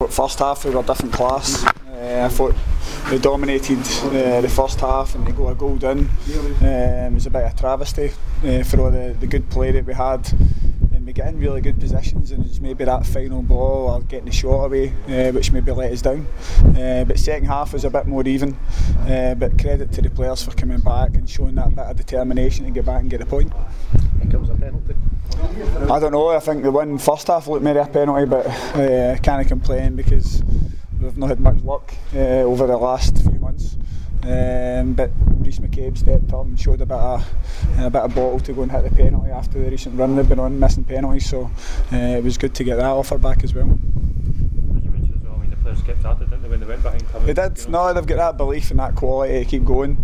thought first half we were different class. I thought we dominated the first half, and they got a goal down. It was a bit of a travesty for all the good play that we had. And we get in really good positions, and it's maybe that final ball or getting the shot away which maybe let us down. But second half was a bit more even. But credit to the players for coming back and showing that bit of determination to get back and get a point. I think it was a penalty. I don't know, I think the one first half looked maybe a penalty, but I can't complain because we've not had much luck over the last few months. But Rhys McCabe stepped up and showed a bit of bottle to go and hit the penalty after the recent run they've been on missing penalties, so it was good to get that offer back as well. As you mentioned as well, I mean, the players kept at it, didn't they, when they went behind? They did. No, they've got that belief and that quality to keep going.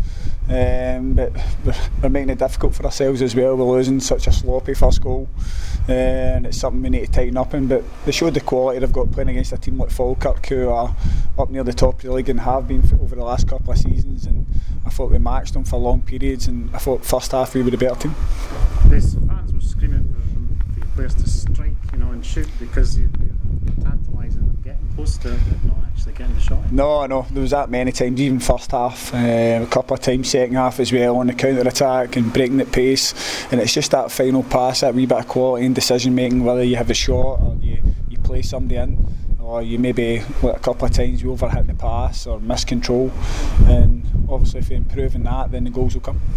But we're making it difficult for ourselves as well. We're losing such a sloppy first goal, and it's something we need to tighten up in. But they showed the quality they've got playing against a team like Falkirk, who are up near the top of the league and have been over the last couple of seasons. And I thought we matched them for long periods, and I thought first half we were the better team. The fans were screaming for your players to strike, and shoot, because you're tantalising them getting close to it, but not actually getting the shot in. No, there was that many times, even first half, a couple of times second half as well, on the counter attack and breaking at pace. And it's just that final pass, that wee bit of quality and decision making, whether you have a shot or you play somebody in, or you maybe, like a couple of times, you overhit the pass or miss control. And obviously if you improve in that, then the goals will come.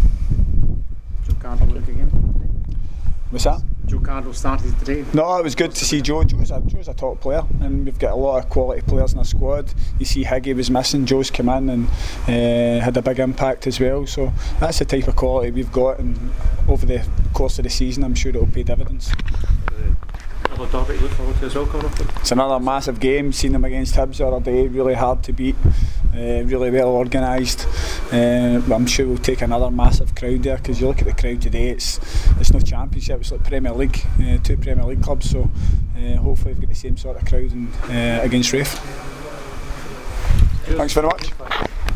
Joe Cardle look again today. What's that? Joe Cardle started today. No, it was good to see Joe. Joe's a top player, and we've got a lot of quality players in our squad. You see Higgy was missing, Joe's come in and had a big impact as well. So that's the type of quality we've got, and over the course of the season I'm sure it will pay dividends. Another derby to look forward to as well, Conor? It's another massive game. Seen them against Hibs the other day, really hard to beat, really well organised. I'm sure we'll take another massive crowd there, because you look at the crowd today, it's no Championship, it's like Premier League, two Premier League clubs, so hopefully we've got the same sort of crowd against Raith. Thanks very much.